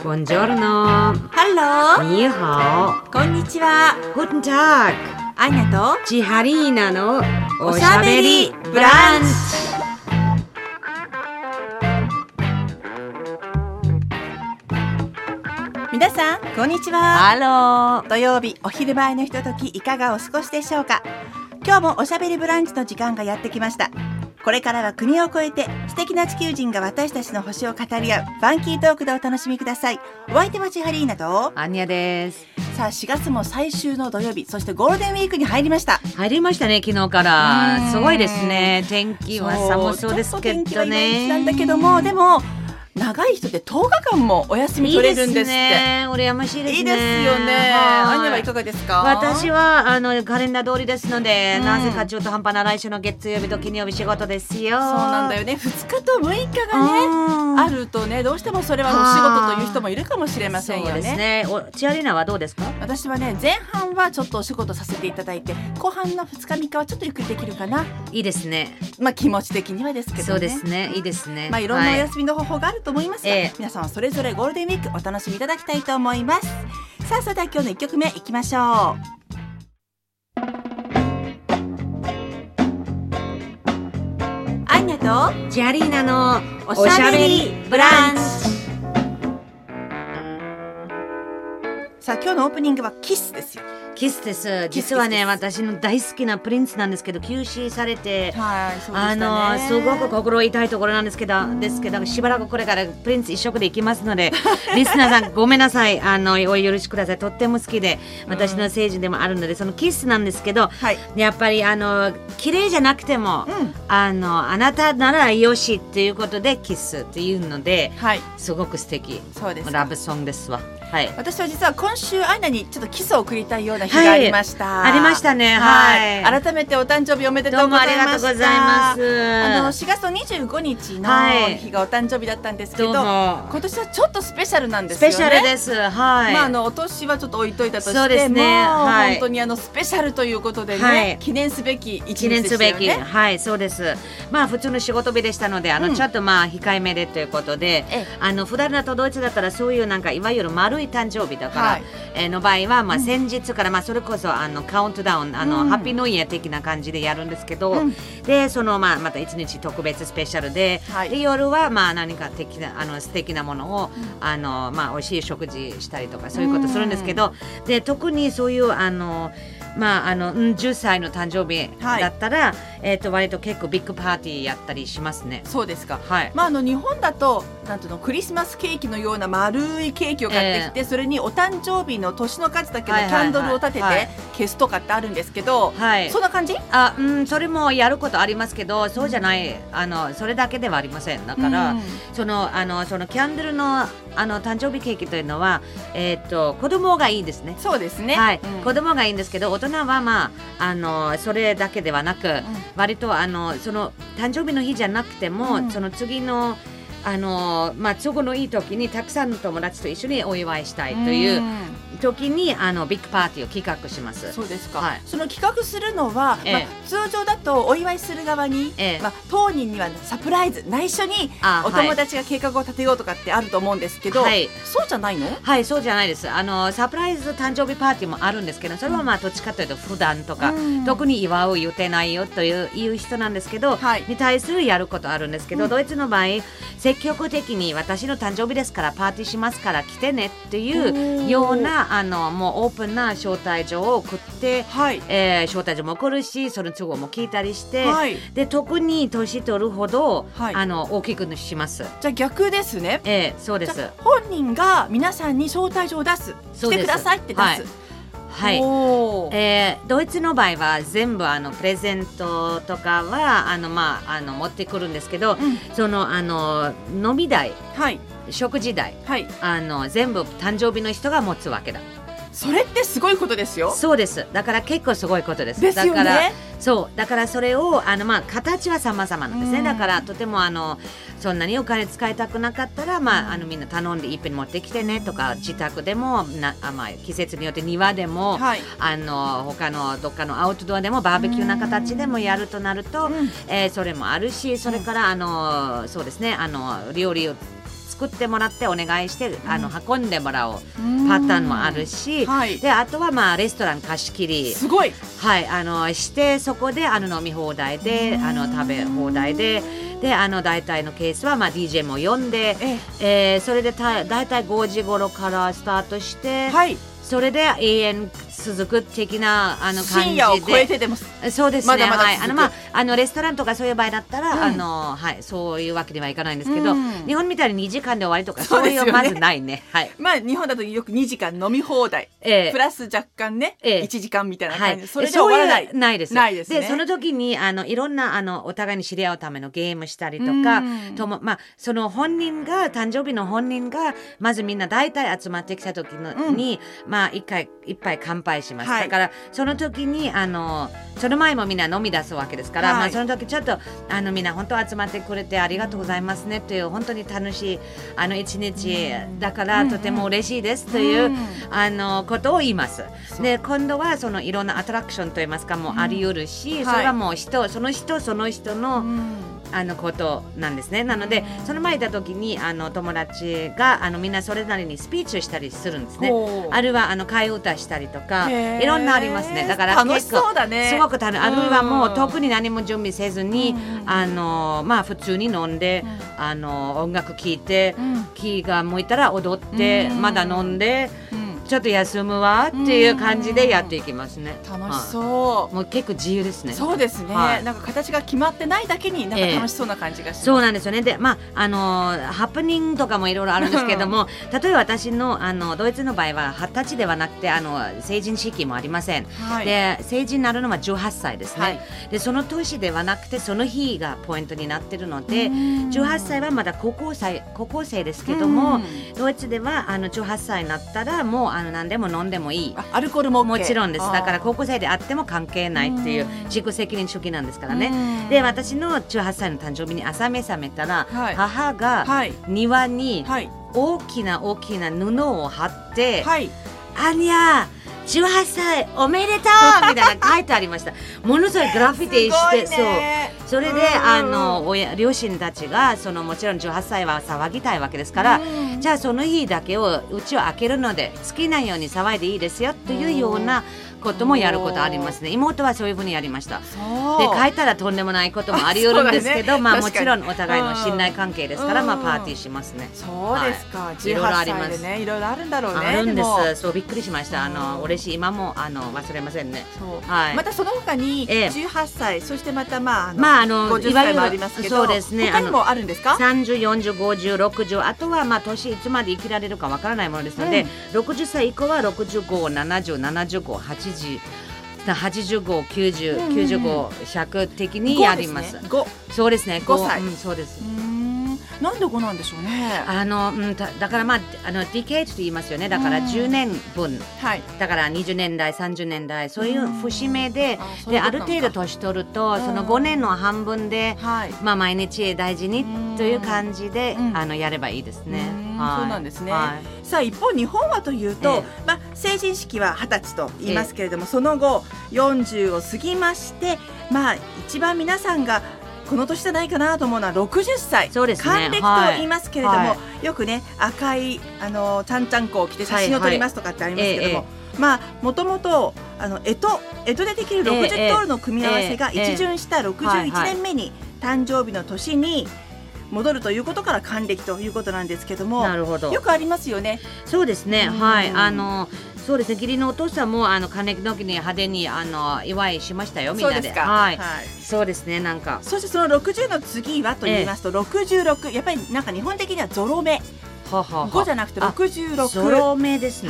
Buongiorno. Hello. にはこんにちは。 Guten Tag. アイナとチハリーナのおしゃべりブランチ。皆さんこんにちは。 Hello. 土曜日お昼前のひとときいかがお過ごしでしょうか。今日もおしゃべりブランチの時間がやってきました。これからは国を越えて素敵な地球人が私たちの星を語り合うファンキートークでお楽しみください。お相手はチハリーナとアンニャです。 さあ4月も最終の土曜日、そしてゴールデンウィークに入りました。 入りましたね、昨日からすごいですね。天気は寒そうですけどね。 ちょっと天気がいまいちなんだけども、でも長い人で10日間もお休み取れるんですって。 いいですね、羨ましいですね。 いいですよね。アンニャはいかがですか。 私はカレンダー通りですので、なぜか中途半端な来週の月曜日と金曜日仕事ですよ。 そうなんだよね。2日と6日がねあるとね、どうしてもそれはお仕事という人もいるかもしれませんよね。 そうですね。チアリーナはどうですか。 私はね、前半はちょっとお仕事させていただいて、後半の2日3日はちょっとゆっくりできるかな。 いいですね。 まあ気持ち的にはですけどね。 そうですね、いいですね。 まあいろんなお休みの方法があると思いますが、皆さんはそれぞれゴールデンウィークお楽しみいただきたいと思います。さあ、それでは今日の1曲目いきましょう。アンニャとチアリーナのおしゃべりブランチ。さあ、今日のオープニングはキスですよ。 キスです。実はね、私の大好きなプリンスなんですけど、急死されて、 はい、そうでしたね。 すごく心痛いところなんですけど、しばらくこれからプリンス一色でいきますので、リスナーさんごめんなさい、お許しください。とっても好きで、私の聖人でもあるので、そのキスなんですけど、 はい、 やっぱり綺麗じゃなくても、あなたならよしっていうことでキスっていうので、 はい、 すごく素敵。 そうです。 ラブソングですわ。はい、 私は実は今週アイナにちょっとキスを送りたいような日がありました。 はい、ありましたね。はい。 改めてお誕生日おめでとうございました。 どうもありがとうございます。 4月の25日の日がお誕生日だったんですけど、今年はちょっとスペシャルなんですよね。 スペシャルです。はい。 まあお年はちょっと置いといたとしても、 そうですね。はい、 本当にスペシャルということでね、はい、記念すべき一日ですよね。 はい、そうです。まあ普通の仕事日でしたので、ちょっとまあ控えめでということで、普段だとドイツだったらそういうなんかいわゆる丸い誕生日だから、はい、の場合はまあ先日からまあそれこそカウントダウンハッピーノイヤー的な感じでやるんですけど、でそのまた一日特別スペシャルで、はい、で夜はまあ何か素敵なものをまあ美味しい食事したりとかそういうことするんですけど、で特にそういうまあ10歳の誕生日だったら、はい、割と結構ビッグパーティーやったりしますね。 そうですか。 はい。 まあ日本だとなんていうの、クリスマスケーキのような丸いケーキを買ってきて、それにお誕生日の年の数だけのキャンドルを立てて消すとかってあるんですけど、はい、そんな感じ？ それもやることありますけど、そうじゃないそれだけではありません。だから、そのキャンドルの誕生日ケーキというのは子供がいいですね。 そうですね。 はい。子供がいいんですけど、大人はまあそれだけではなく、割とその誕生日の日じゃなくても、その次のまあ、都合のいい時にたくさんの友達と一緒にお祝いしたいという時にビッグパーティーを企画します。 そうですか。 はい、 その企画するのは、通常だとお祝いする側に、当人にはサプライズ内緒にお友達が計画を立てようとかってあると思うんですけど、はい、そうじゃないの？ はい、そうじゃないです。サプライズ誕生日パーティーもあるんですけど、それはまあどっちかというと普段とか、特に祝う予定ないよという人なんですけど、はい、に対するやることあるんですけど、ドイツの場合積極的に私の誕生日ですからパーティーしますから来てねっていうようなもうオープンな招待状を送って、はい、招待状も送るし、その都合も聞いたりして、はい、で特に年取るほど、はい、大きくします。 じゃあ逆ですね。 そうです。 本人が皆さんに招待状を出す、来てくださいって出す。 はい、ドイツの場合は全部プレゼントとかは持ってくるんですけど、その飲み代、はい、食事代、はい、全部誕生日の人が持つわけだ。 それってすごいことですよ。 そうです。だから結構すごいことです。 ですよね。 だからそれを形は様々なんですね。だからとてもそんなにお金使いたくなかったら、みんな頼んでいっぺん持ってきてねとか、自宅でも季節によって庭でも、はい、他のどっかのアウトドアでもバーベキューな形でもやるとなると、それもあるし、それからそうですね、料理を作ってもらってお願いして運んでもらうパターンもあるし、であとはまあレストラン貸し切りすごい、 してそこで飲み放題で食べ放題で大体のケースはまあ DJ も呼んで、それで大体5時頃からスタートして、それで永遠続く的な感じで深夜を超えてでもそうですね、 まだまだ続く、 レストランとかそういう場合だったら、そういうわけにはいかないんですけど、日本みたいに2時間で終わりとかそういうまずないね。 まあ日本だとよく2時間飲み放題、プラス若干ね、1時間みたいな感じで、それで終わらない。 ないです。 ないですね。 でその時にいろんなお互いに知り合うためのゲームしたりとか、その本人が誕生日の本人がまずみんな大体集まってきた時に、一杯乾杯します、だからその時にその前もみんな飲み出すわけですから、その時ちょっとみんな本当集まってくれてありがとうございますねという本当に楽しい一日だからとても嬉しいですということを言います。で今度はそのいろんなアトラクションといいますかもあり得るし、それはもうその人のことなんですね。なのでその前行った時に友達がみんなそれなりにスピーチをしたりするんですね。あるいは替え歌したりとかいろんなありますね。だから楽しそうだね。 すごく楽しい。あるいはもう特に何も準備せずに普通に飲んで音楽聴いて、気が向いたら踊ってまだ飲んでちょっと休むわっていう感じでやっていきますね。 楽しそう、 もう結構自由ですね。 そうですね、なんか形が決まってないだけになんか楽しそうな感じがします、 そうなんですよね。でハプニングとかもいろいろあるんですけども例えば私のドイツの場合は20歳ではなくて成人式もありません、で成人になるのは18歳ですね、でその年ではなくてその日がポイントになってるので18歳はまだ高校生ですけども、ドイツでは18歳になったらもう何でも飲んでもいい、 アルコールも OK、 もちろんです。だから高校生であっても関係ないっていう自己責任主義なんですからね。で私の18歳の誕生日に朝目覚めたら、母が庭に大きな布を貼って、アニャ18歳おめでとうみたいな書いてありました。ものすごいグラフィティして、それで両親たちがもちろん18歳は騒ぎたいわけですから、じゃあその日だけをうちを開けるので好きなように騒いでいいですよというようなこともやることありますね。妹はそういうふうにやりました。で書いたらとんでもないこともあり得るんですけど、もちろんお互いの信頼関係ですから、パーティーしますね。 そうですか、18歳でねいろいろあるんだろうね。 あるんです。そうびっくりしました。嬉しい。今も忘れませんね。 またその他に18歳、そしてまた50歳もありますけど、 そうですね、 他にもあるんですか ？30、40、50、60、あとは年いつまで生きられるかわからないものですので、60歳以降は65、70、75、80、85、90、95、100的にやります。そうですね。 5歳。 そうです。 なんで5なんでしょうね。 だからディケードと言いますよね。だから10年分、だから20年代30年代そういう節目で、ある程度年取るとその5年の半分で、毎日大事にという感じでやればいいですね。 そうなんですね。さあ一方日本はというと、成人式は20歳と言いますけれども、その後40を過ぎまして、一番皆さんがこの年じゃないかなと思うのは60歳、 そうですね、 還暦と言いますけれども、よくね赤いちゃんちゃんこを着て写真を撮りますとかってありますけれども、もともと干支でできる60通りの組み合わせが一巡した61年目に誕生日の年に戻るということから還暦ということなんですけども、 なるほど、 よくありますよね。 そうですね、そうですね、義理のお父さんも還暦の時に派手に祝いしましたよ、みんなで。 そうですか。 そうですね、なんかそしてその60の次はと言いますと、66、やっぱりなんか日本的にはゾロ目、5じゃなくて66、 ゾロ目ですね。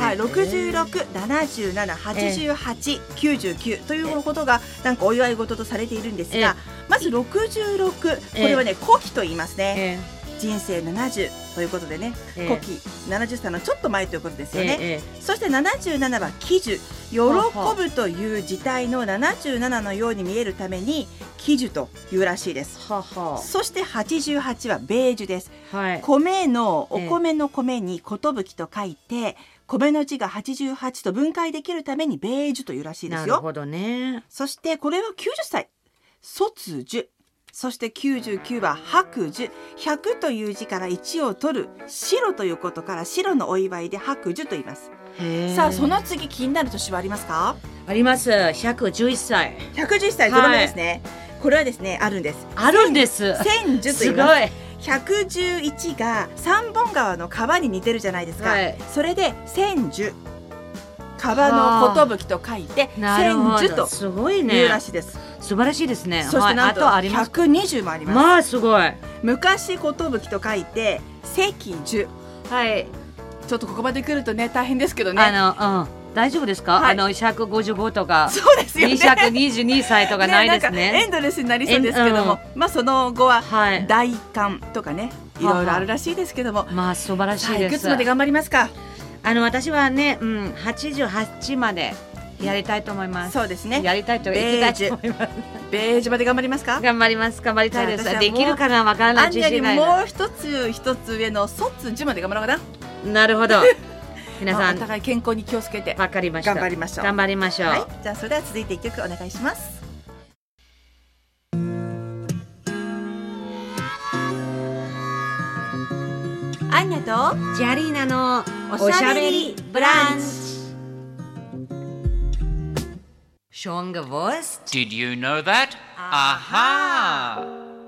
66、77、88、99ということがなんかお祝い事とされているんですが、まず66、これはね古希と言いますね。人生70ということでね、古希70歳のちょっと前ということですよね。そして77は喜寿、喜ぶという字体の77のように見えるために喜寿というらしいです。そして88は米寿です。米のお米の米に寿と書いて、米の字が88と分解できるために米寿というらしいですよ。 なるほどね。 そしてこれは90歳、卒寿。 そして99は白寿。100という字から1を取る。白ということから白のお祝いで白寿と言います。さあその次気になる年はありますか？ あります。111歳。 111歳ゾロ目ですね。これはですねあるんです。 あるんです。 千寿と言います。111が三本川の川に似てるじゃないですか。それで千寿。川の寿と書いて千寿とすごいいうらしいです。 素晴らしいですね。 そしてなんと120もあります。 まあすごい。 昔寿と書いて石寿。 はい。 ちょっとここまで来るとね大変ですけどね。 大丈夫ですか？155とかそうですよね。 222歳とかないですね。 エンドレスになりそうですけども、まあその後は大寒とかね、いろいろあるらしいですけども、 まあ素晴らしいです。 いくつまで頑張りますか？ 私はね、88までやりたいと思います。 そうですね。 やりたいと言いたいと思います。 ベージュまで頑張りますか？ 頑張ります。頑張りたいです。できるかなわからない。 自信ない。もう一つ上の卒寿まで頑張ろうかな。なるほど。皆さん、 お互い健康に気をつけて。 わかりました。 頑張りましょう。 頑張りましょう。 はい。じゃあそれでは続いて1曲お願いします。アンナとジャリーナのおしゃべりブランチ。Schon gewusst? Did you know that? Aha!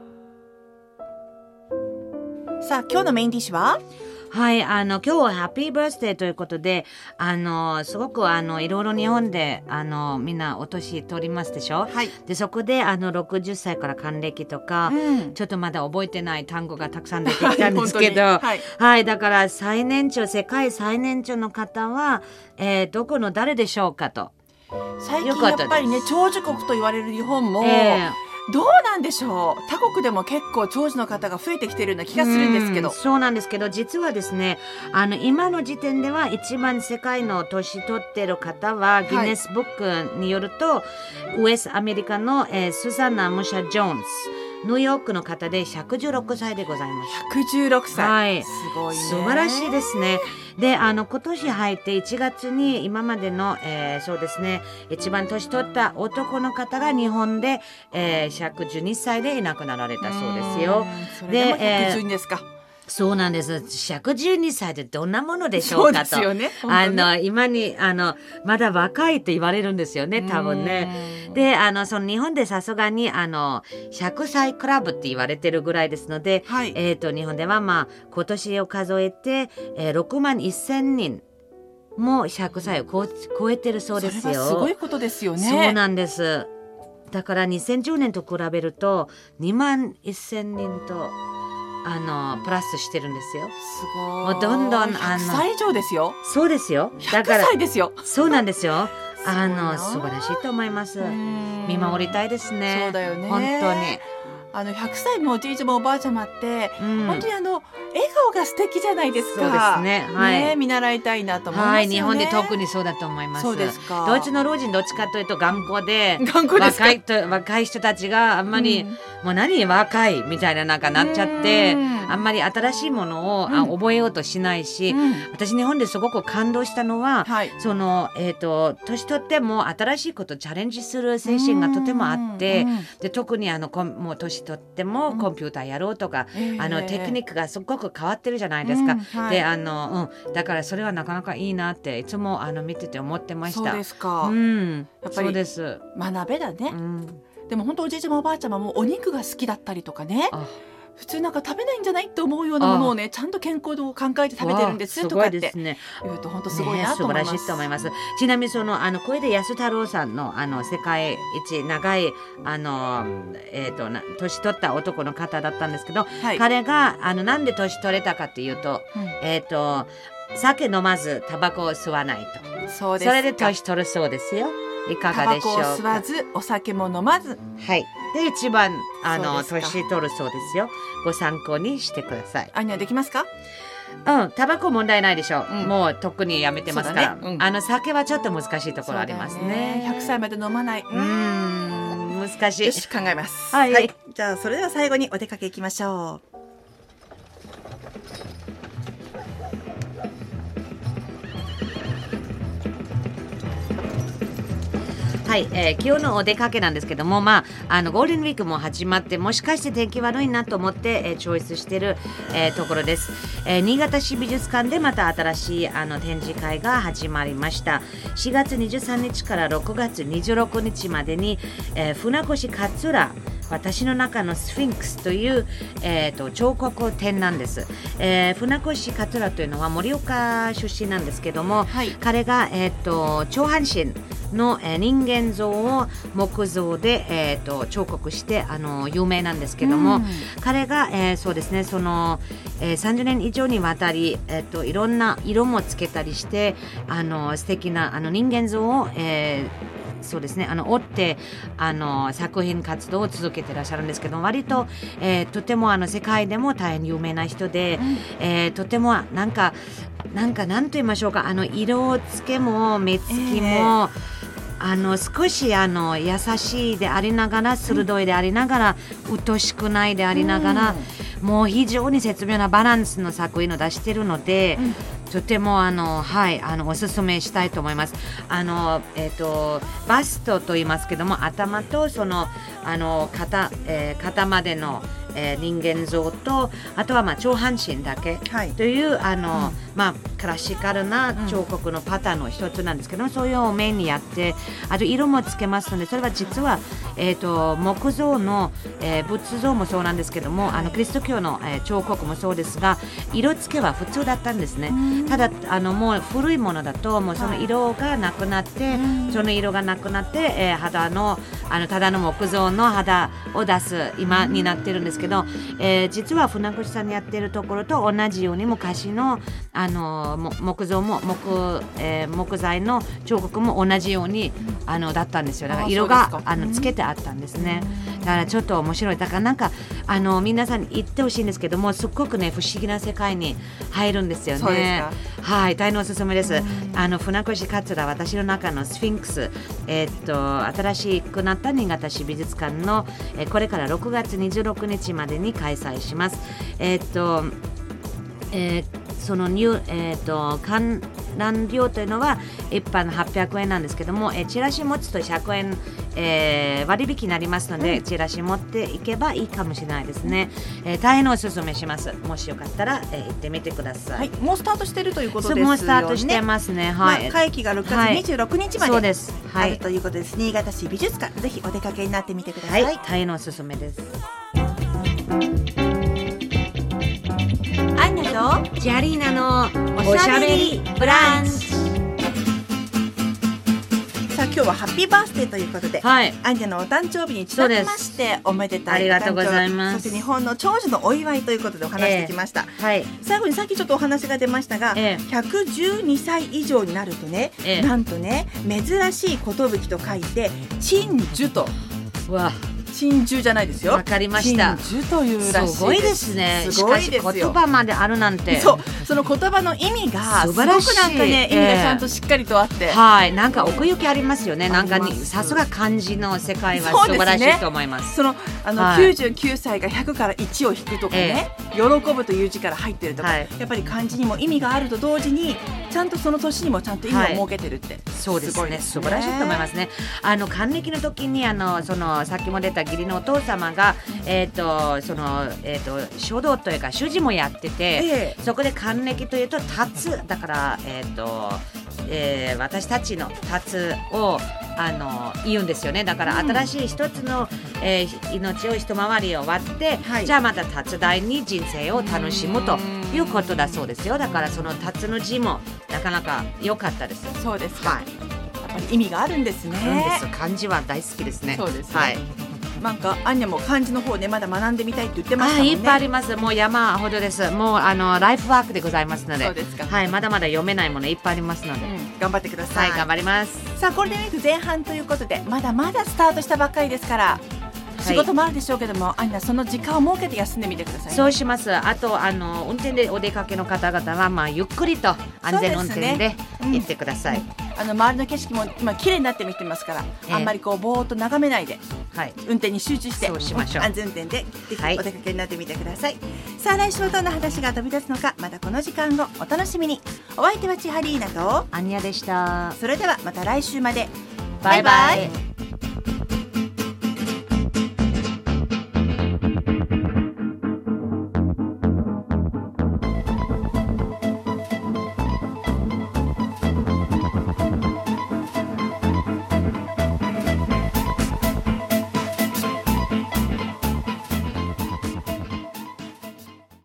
さあ今日のメインディッシュは？ はい、今日はハッピーバースデーということで、すごくいろいろ日本でみんなお年取りますでしょ。 はい。 でそこで60歳から還暦とか、ちょっとまだ覚えてない単語がたくさん出てきたんですけど、はい、だから世界最年長の方は、どこの誰でしょうかと。 最近やっぱりね長寿国と言われる日本も、どうなんでしょう。他国でも結構長寿の方が増えてきているような気がするんですけど。 そうなんですけど実はですね今の時点では一番世界の年取ってる方はギネスブックによると、ウエスアメリカの、スザンナ・ムシャ・ジョーンズニューヨークの方で116歳でございます。 116歳、 はい、 すごいね。 素晴らしいですね。で今年入って1月に今までの、そうですね一番年取った男の方が日本で、112歳でいなくなられたそうですよ。 それでも112ですか。 そうなんです。112歳ってどんなものでしょうかと。 そうですよね。今にまだ若いと言われるんですよね多分ね。でその日本でさすがに100歳クラブって言われてるぐらいですので、 はい、 日本ではまあ今年を数えて、6万1000人も100歳を超えてるそうですよ。 それはすごいことですよね。 そうなんです。だから2010年と比べると2万1000人とプラスしてるんですよ。 すごい。 もうどんどん 100歳以上ですよ。 そうですよ。 だから100歳ですよ。 そうなんですよ。素晴らしいと思います。見守りたいですね。 そうだよね。 本当に。 100歳のおじいちゃまおばあちゃまって、本当に笑顔が素敵じゃないですか。 そうですね。はい。 ね、見習いたいなと思いますよね。 はい、日本で特にそうだと思います。 そうですか。 ドイツの老人どっちかというと頑固で、若い人たちがあんまり、もう何若いみたいななっちゃって、あんまり新しいものを覚えようとしないし、私日本ですごく感動したのは、その年取っても新しいことチャレンジする精神がとてもあって、で特にもう年とってもコンピューターやろうとか、テクニックがすごく変わってるじゃないですか。でだからそれはなかなかいいなっていつも見てて思ってました。 そうですか。 やっぱりそうです。 学べだね。でも本当おじいちゃまおばあちゃまもお肉が好きだったりとかね。普通なんか食べないんじゃないって思うようなものをねちゃんと健康を考えて食べてるんですとかって言うと本当すごいなと思います。 素晴らしいと思います。ちなみに小出安太郎さんの世界一長い年取った男の方だったんですけど、彼がなんで年取れたかっていうと、酒飲まずタバコを吸わないと。 そうですか。 それで年取るそうですよ。いかがでしょうか。 タバコを吸わずお酒も飲まず、 はい。で一番年取るそうですよ。ご参考にしてください。 アニはできますか？ タバコ問題ないでしょう。もう特にやめてますから。酒はちょっと難しいところありますね。 100歳まで飲まない。 難しい。 よし考えます。 はい。 じゃあそれでは最後にお出かけいきましょう。 ははい、今日のお出かけなんですけども、ゴールデンウィークも始まって、もしかして天気悪いなと思って、チョイスしている、ところです。新潟市美術館でまた新しい展示会が始まりました。4月23日から6月26日までに、船越勝浦私の中のスフィンクスという、彫刻展なんです。船越勝浦というのは盛岡出身なんですけども、はい、彼が、上半身の、人間像を木造で、彫刻して有名なんですけども、彼が、そうですね、その、30年以上にわたり、いろんな色もつけたりして素敵な人間像を、そうですね、追って作品活動を続けていらっしゃるんですけど、割と、とても世界でも大変有名な人で、とてもなんと言いましょうか、色付けも目つきも、少し優しいでありながら鋭いでありながら鬱しくないでありながら、もう非常に絶妙なバランスの作品を出しているので、とてもおすすめしたいと思います。バストと言いますけども、頭とその肩までの人間像と、あとは上半身だけという、クラシカルな彫刻のパターンの一つなんですけども、そういうをメインにやって、あと色もつけますので、それは実は、木造の、仏像もそうなんですけども、キリスト教の、彫刻もそうですが、色付けは普通だったんですね。ただもう古いものだともうその色がなくなって、その色がなくなって、肌のただの木造の肌を出す今になってるんですけど、実は船越さんにやってるところと同じように、昔の木造も木材の彫刻も同じようにだったんですよ。だから色がつけてあったんですね。だからちょっと面白い。だから皆さんに言ってほしいんですけども、すっごくね不思議な世界に入るんですよね。はい、大変おすすめです。船越勝浦私の中のスフィンクス、新しくなった新潟市美術館の、これから6月26日までに開催します。その観覧料というのは一般800円なんですけども、チラシ持つと100円、割引になりますので、チラシ持っていけばいいかもしれないですね。大変おすすめします。もしよかったら、行ってみてください。 はい、もうスタートしているということですよね。 もうスタートしてますね。はい。 会期が6月26日まで、 そうです。 あるということです。新潟市美術館、ぜひお出かけになってみてください。 はい、大変おすすめです。 アンナとジャリーナのおしゃべりブランチ。 さあ今日はハッピーバースデーということで、アンナのお誕生日にちなみましておめでたいお誕生日、 ありがとうございます。 そして日本の長寿のお祝いということでお話してきました。最後にさっきちょっとお話が出ましたが、112歳以上になるとね、なんとね、珍しい寿と書いて珍寿と。珍珠じゃないですよ。 わかりました。 珍珠というらしいです。 すごいですね。しかし言葉まであるなんて。 その言葉の意味がすごくなんかね、意味がちゃんとしっかりとあって、 なんか奥行きありますよね。なんかさすが漢字の世界は素晴らしいと思います。 99歳が100から1を引くとかね、喜ぶという字から入ってるとか、やっぱり漢字にも意味があると同時に、ちゃんとその年にもちゃんと意味を設けてるって、 そうですね。素晴らしいと思いますね。還暦の時にさっきも出た義理のお父様が書道というか主事もやってて、そこで還暦というと達だから私たちの達を言うんですよね。だから新しい一つの、命を一回りを割って、じゃあまた達大に人生を楽しむということだそうですよ。だからその達の字もなかなか良かったです。 そうですか。やっぱり意味があるんですね。 漢字は大好きですね。 そうですね。なんかアンニャも漢字の方でまだ学んでみたいって言ってましたもんね。 いっぱいあります。もう山ほどです。もうライフワークでございますので。 そうですか。 まだまだ読めないものいっぱいありますので、 頑張ってください。 頑張ります。 さあゴールデンウィーク前半ということで、まだまだスタートしたばっかりですから、仕事もあるでしょうけども、アンナその時間を設けて休んでみてください、ね。そうします。あと運転でお出かけの方々はゆっくりと安全運転で行ってください。 周りの景色も今綺麗になってきてますから、あんまりぼーっと眺めないで、運転に集中してそうしましょう。 安全運転でお出かけになってみてください。さあ来週はどんな話が飛び出すのか、またこの時間をお楽しみに。お相手は千ハリーナとアンニャでした。 それではまた来週まで。 バイバイ。